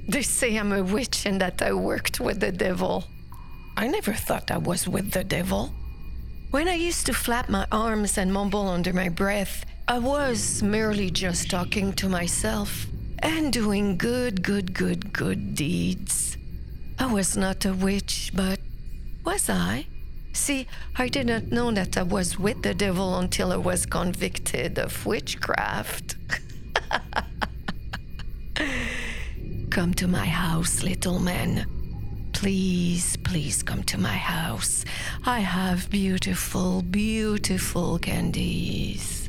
They say I'm a witch and that I worked with the devil. I never thought I was with the devil. When I used to flap my arms and mumble under my breath, I was merely just talking to myself and doing good deeds. I was not a witch, but was I? See, I did not know that I was with the devil until I was convicted of witchcraft. Come to my house, little man. Please, please come to my house. I have beautiful candies.